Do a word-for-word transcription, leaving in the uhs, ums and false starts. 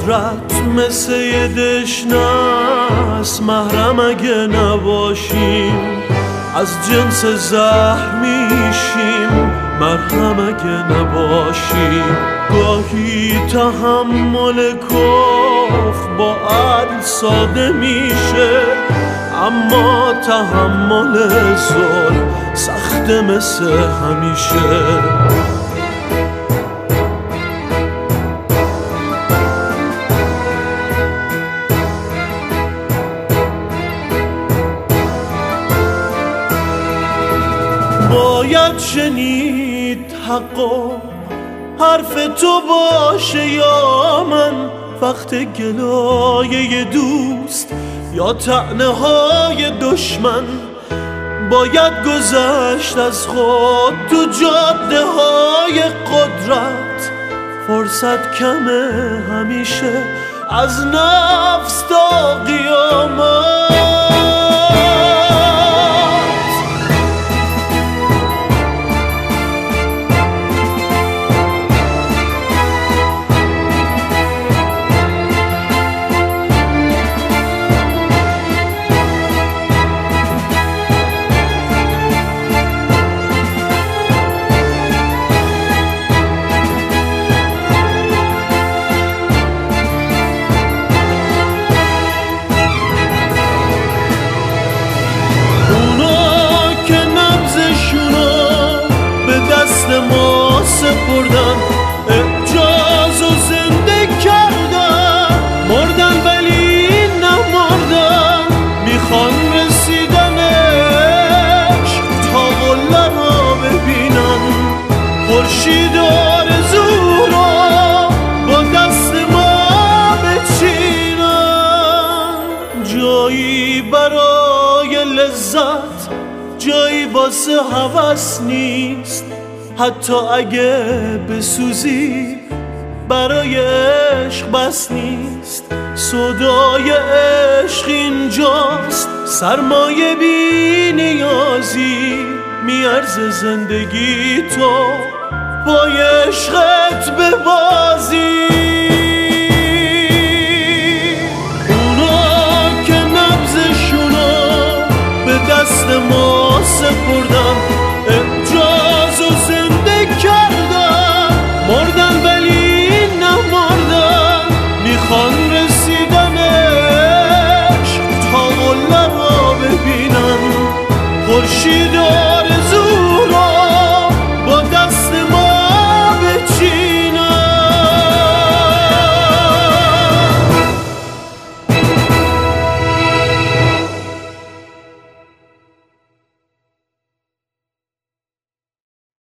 قدرت مثل یه دشنست، محرم اگه نباشیم از جنس زهر میشیم، مرهم اگه نباشیم. گاهی تحمل کفر با عدل ساده میشه، اما تحمل ظلم سخته مثل همیشه. باید شنید حقا حرف تو باشه یا من، وقت گلایه دوست یا طعنه های دشمن. باید گذشت از خود تو جاده های قدرت، فرصت کمه همیشه از نفس تا قیامت. ما سپردن اعجاز و زنده کردن، مردن ولی نمردن. میخوان رسیدن عشق تا قله را ببینن، خورشید آرزو را با دست ما بچینن. جایی برای لذت، جایی واسه هوس نیست، حتی اگه بسوزی برای عشق بس نیست. سودای عشق اینجاست، سرمایه بی نیازی میارزه زندگی تو پای عشقت ببازی. اونا که نبضشونو به دست ما سپردن،